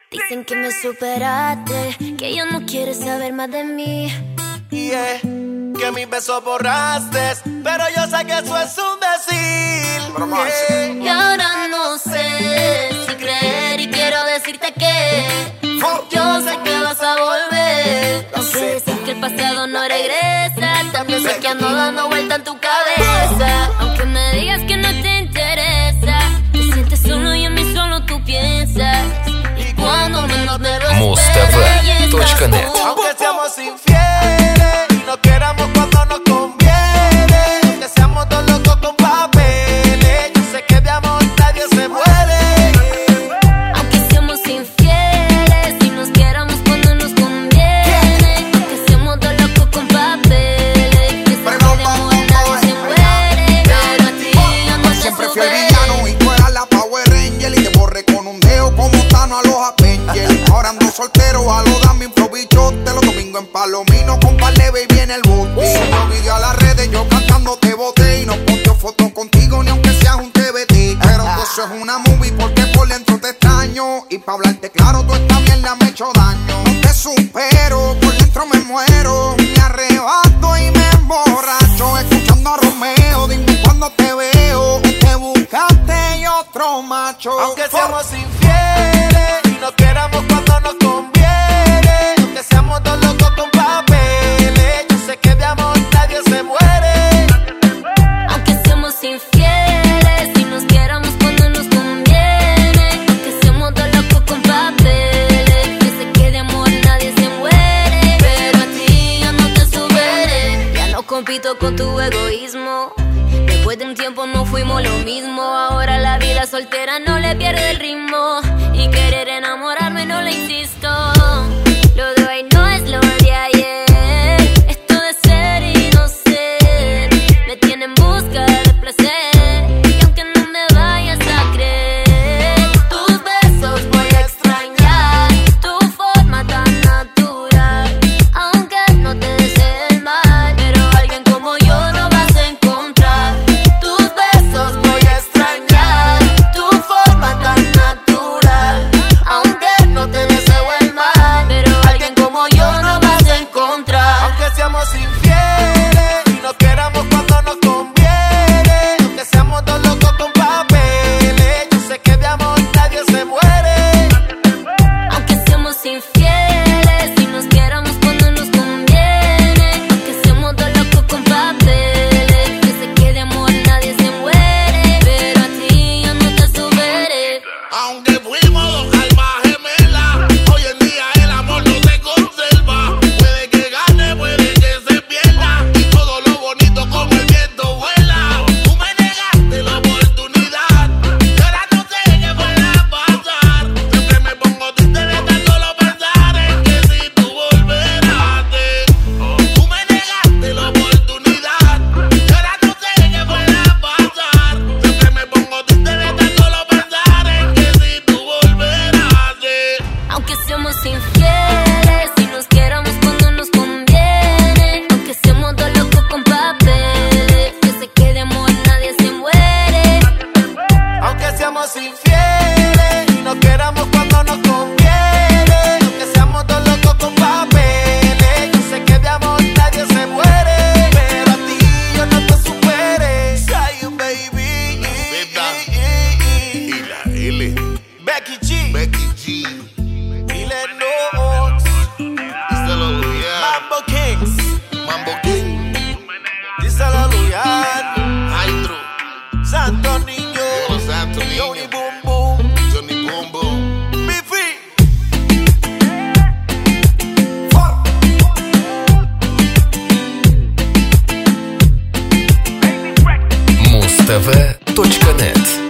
Dicen que me superaste, que ya no quieres saber más de mí. Yeah, que mis besos borraste, pero yo sé que eso es un decir. Y ahora no sé si creer y quiero decirte que yo sé que vas a volver. No sé decir que el pasado no regresa. También sé que ando dando vuelta en tu cabeza. Aunque me digas que no te interesa, te sientes solo y en mí solo tú piensas. Y cuando menos me lo esperes, ya estás tú. Aunque seamos infieles y no queramos cuando nos conviene, aunque seamos dos locos con papeles, yo sé que de amor nadie se muere. Aunque seamos infieles y nos queramos cuando nos conviene, aunque seamos dos locos con papeles, yo sé que de amor nadie se muere. Pero a ti yo no te siempre fui el villano y tú eras la Power Ranger, y te borré con un dedo como Thanos a los Avengers. Ahora ando soltero, a lo dame improvisote. Los domingos en Palomino con par de baby en el bote. Yo video a las redes, yo cantando te boté. Y no posteo fotos contigo ni aunque seas un TBT. Pero tú eso es una movie porque por dentro te extraño. Y pa' hablarte claro, tú esta mierda me ha hecho daño. No te supero, por dentro me muero. Me arrebato y me emborracho escuchando a Romeo. Dime cuando te veo, te buscaste y otro macho. Aunque seamos infieles y no queramos cuando nos conviene, aunque seamos dos locos con papeles, yo sé que de amor nadie se muere. Aunque seamos infieles y nos queramos cuando nos conviene, aunque seamos dos locos con papeles, yo sé que de amor nadie se muere. Pero a ti yo no te superé, ya no compito con tu egoísmo. Después de un tiempo no fuimos lo mismo. Ahora la vida soltera no le pierde el ritmo, y querer enamorarme no le insisto. Lo de hoy no es lo de ayer. Esto de ser y no ser me tiene en busca de placer. Y aunque no me vayas a creer, tus besos voy a extrañar, tu forma tan natural. Aunque no te desee el mal, pero alguien como yo no vas a encontrar. Tus besos voy a extrañar, tu forma tan natural. Aunque no te deseo el mal, pero alguien como yo no vas a encontrar. Aunque seamos infieles y no queramos cuando nos conviene, aunque seamos dos locos con papeles, yo sé que de amor nadie se muere. Aunque seamos infieles y nos queramos cuando nos conviene, aunque seamos dos locos con papeles, yo sé que de amor nadie se muere. Pero a ti yo no te superé. Aunque fuimos dos almas gemelas, hoy en día el amor no se conserva. Puede que gane, puede que se pierda, y todo lo bonito como el viento vuela. Tú me negaste la oportunidad, y ahora no sé qué pueda pasar. Siempre me pongo triste de tan solo pensar en que si tú volverás. Tú me negaste la oportunidad, y ahora no sé qué pueda pasar. Siempre me pongo triste de tan solo pensar en que si tú volverás. Aunque seamos infieles y nos queramos cuando nos conviene, aunque seamos dos locos con papeles, yo sé que de amor nadie se muere. Aunque seamos infieles y no queramos cuando nos conviene, aunque seamos dos locos con papeles, yo sé que de amor nadie se muere. Pero a ti yo no te superé. Zion, baby. Y la L, Becky G. Becky G, Y Lennox. díselo Luyan, Mambo Kings. Mambo King, Díselo Luyan. Hydro, Santo Niño. Los Santo Johnny Niño, Boom Boom. Johnny Boom Boom. Be free. Mustv.net